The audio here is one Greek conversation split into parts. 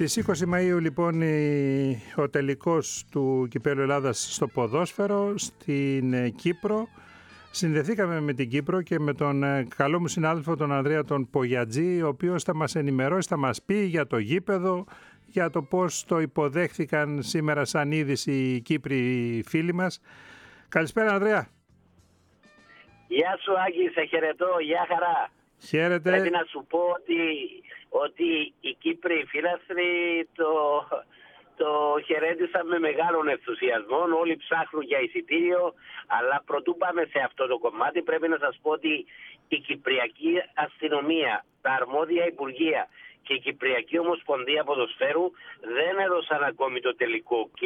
Στις 20 Μαΐου λοιπόν ο τελικός του Κυπέλλου Ελλάδας στο ποδόσφαιρο στην Κύπρο. Συνδεθήκαμε με την Κύπρο και με τον καλό μου συνάδελφο τον Ανδρέα τον Πογιατζή, ο οποίος θα μας ενημερώσει, θα μας πει για το γήπεδο, για το πώς το υποδέχθηκαν σήμερα σαν είδηση οι Κύπροι φίλοι μας. Καλησπέρα Ανδρέα. Γεια σου Άγγι, σε χαιρετώ, γεια χαρά. Χαίρετε. Πρέπει να σου πω ότι οι Κύπροι φίλαθροι το χαιρέτησαν με μεγάλον ενθουσιασμό. Όλοι ψάχνουν για εισιτήριο, αλλά προτού πάμε σε αυτό το κομμάτι πρέπει να σας πω ότι η Κυπριακή Αστυνομία, τα αρμόδια Υπουργεία και η Κυπριακή Ομοσπονδία Ποδοσφαίρου δεν έδωσαν ακόμη το τελικό OK.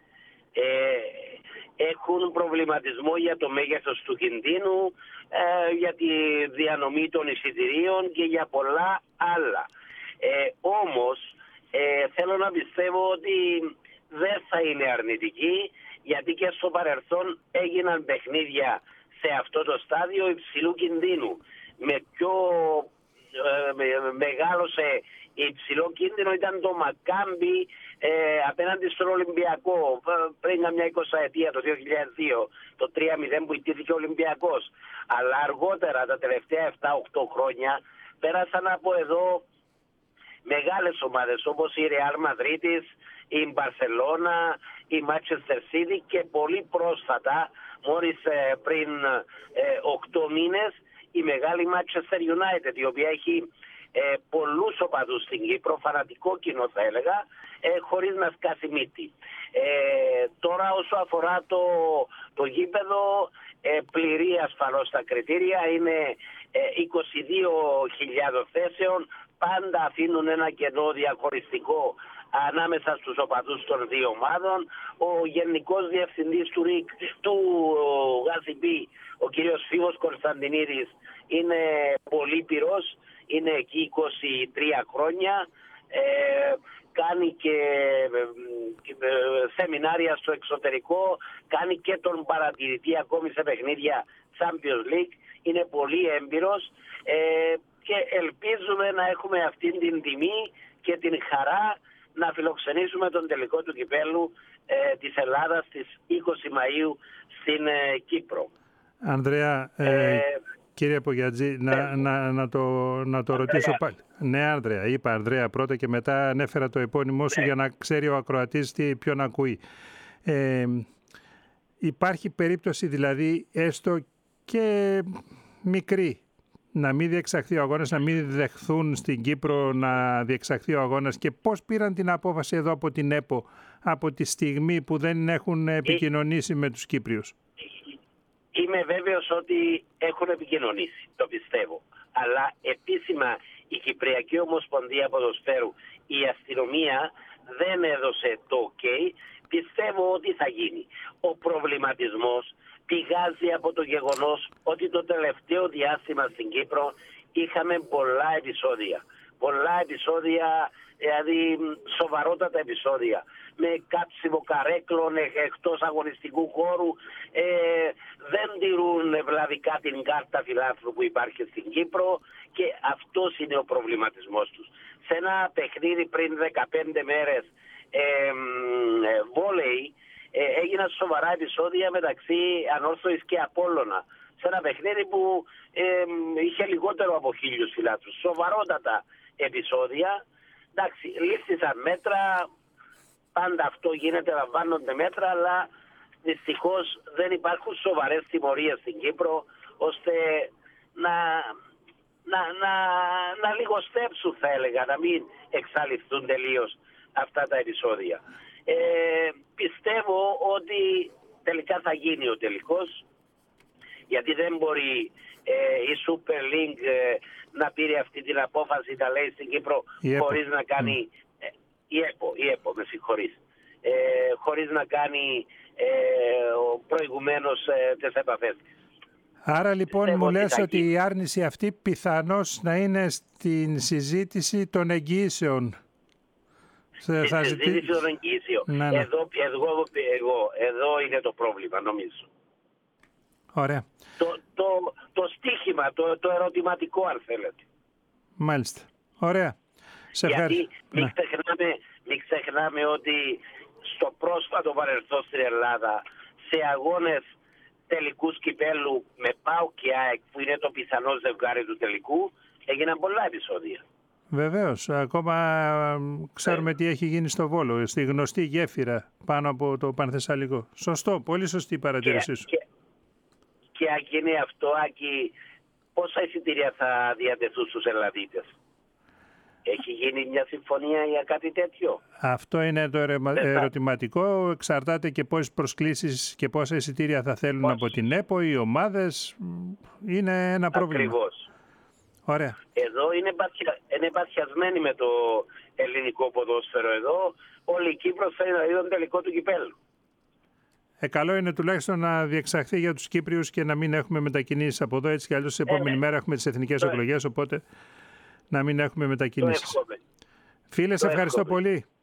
Έχουν προβληματισμό για το μέγεθος του κινδύνου, για τη διανομή των εισιτηρίων και για πολλά άλλα. Όμως θέλω να πιστεύω ότι δεν θα είναι αρνητική, γιατί και στο παρελθόν έγιναν παιχνίδια σε αυτό το στάδιο υψηλού κινδύνου. Με πιο μεγάλωσε υψηλό κίνδυνο ήταν το Μακάμπι απέναντι στον Ολυμπιακό πριν καμιά 20 ετία, το 2002, το 3-0 που ιτήθηκε ο Ολυμπιακός. Αλλά αργότερα, τα τελευταία 7-8 χρόνια, πέρασαν από εδώ μεγάλες ομάδες όπως η Real Madrid, η Μπαρσελόνα, η Manchester City και πολύ πρόσφατα, μόλις πριν 8 μήνες, η μεγάλη Manchester United, η οποία έχει πολλούς οπαδούς στην Κύπρο, φανατικό κοινό θα έλεγα, χωρίς να σκάσει μύτη. Τώρα όσο αφορά το γήπεδο, πληρεί ασφαλώς τα κριτήρια, είναι 22.000 θέσεων, πάντα αφήνουν ένα κενό διαχωριστικό ανάμεσα στους οπαδούς των δύο ομάδων. Ο Γενικός Διευθυντής του ΓΑΣΥΠΗ, ο κύριος Φίβος Κωνσταντινίδης, είναι πολύ πυρός, είναι εκεί 23 χρόνια, κάνει και σεμινάρια στο εξωτερικό, κάνει και τον παρατηρητή ακόμη σε παιχνίδια Champions League, είναι πολύ έμπειρος και ελπίζουμε να έχουμε αυτή την τιμή και την χαρά να φιλοξενήσουμε τον τελικό του κυπέλλου της Ελλάδας στις 20 Μαΐου στην Κύπρο. Ανδρέα, κύριε Πογιατζή, να το ρωτήσω πάλι. Ναι, Ανδρέα, είπα Ανδρέα πρώτα και μετά ανέφερα το επώνυμό σου για να ξέρει ο ακροατής ποιον ακούει. Υπάρχει περίπτωση δηλαδή έστω και μικρή να μην διεξαχθεί ο αγώνας, να μην δεχθούν στην Κύπρο να διεξαχθεί ο αγώνας, και πώς πήραν την απόφαση εδώ από την ΕΠΟ από τη στιγμή που δεν έχουν επικοινωνήσει με τους Κύπριους? Είμαι βέβαιος ότι έχουν επικοινωνήσει, το πιστεύω. Αλλά επίσημα η Κυπριακή Ομοσπονδία Ποδοσφαίρου, η αστυνομία δεν έδωσε το OK. Πιστεύω ότι θα γίνει. Ο προβληματισμός πηγάζει από το γεγονός ότι το τελευταίο διάστημα στην Κύπρο είχαμε πολλά επεισόδια. Πολλά επεισόδια, δηλαδή σοβαρότατα επεισόδια, με κάψιμο καρέκλων εκτός αγωνιστικού χώρου, δεν τηρούν ευλαβικά την κάρτα φιλάθλου που υπάρχει στην Κύπρο, και αυτός είναι ο προβληματισμός τους. Σε ένα παιχνίδι πριν 15 μέρες βόλεϊ, έγιναν σοβαρά επεισόδια μεταξύ Ανόρθωσης και Απόλλωνα, σε ένα παιχνίδι που είχε λιγότερο από 1.000 φιλάθλους. Σοβαρότατα επεισόδια. Εντάξει, λήφθησαν μέτρα, πάντα αυτό γίνεται, λαμβάνονται μέτρα, αλλά δυστυχώς δεν υπάρχουν σοβαρές τιμωρίες στην Κύπρο ώστε να λιγοστέψουν, θα έλεγα, να μην εξαλειφθούν τελείως αυτά τα επεισόδια. Πιστεύω ότι τελικά θα γίνει ο τελικός, γιατί δεν μπορεί η Super League να πήρε αυτή την απόφαση, τα λέει στην Κύπρο, χωρίς να κάνει η ΕΠΟ, με συγχωρείς, χωρίς να κάνει προηγουμένως τις επαφές. Άρα λοιπόν μου λες ότι η άρνηση αυτή πιθανώς να είναι στην συζήτηση των εγγυήσεων. Συζήτηση των εγγυήσεων. Ναι. Εδώ είναι το πρόβλημα, νομίζω. Ωραία. Το στίχημα, το ερωτηματικό, αν θέλετε. Μάλιστα. Ωραία. Γιατί μην ξεχνάμε ότι στο πρόσφατο παρελθόν στην Ελλάδα, σε αγώνες τελικούς κυπέλου με ΠΑΟΚ και ΑΕΚ, που είναι το πιθανό ζευγάρι του τελικού, έγιναν πολλά επεισόδια. Βεβαίως. Ακόμα ξέρουμε τι έχει γίνει στο Βόλο, στη γνωστή γέφυρα πάνω από το Πανθεσσαλικό. Σωστό, πολύ σωστή η παρατήρησή σου. Και αν γίνει αυτό, Άκη, πόσα εισιτήρια θα διατεθούν στους Ελλαδίτες? Έχει γίνει μια συμφωνία για κάτι τέτοιο? Αυτό είναι το ερωτηματικό. Εξαρτάται και πόσες προσκλήσεις και πόσα εισιτήρια θα θέλουν από την ΕΠΟ, οι ομάδες. Είναι ένα πρόβλημα. Ακριβώς. Ωραία. Εδώ είναι παθιασμένοι με το ελληνικό ποδόσφαιρο εδώ. Όλη η Κύπρος θέλει να δει τον τελικό του κυπέλλου. Καλό είναι τουλάχιστον να διεξαχθεί για τους Κύπριους και να μην έχουμε μετακινήσεις από εδώ. Έτσι κι αλλιώς την επόμενη μέρα έχουμε τις εθνικές εκλογές, οπότε να μην έχουμε μετακινήσεις. Φίλε, σε ευχαριστώ πολύ.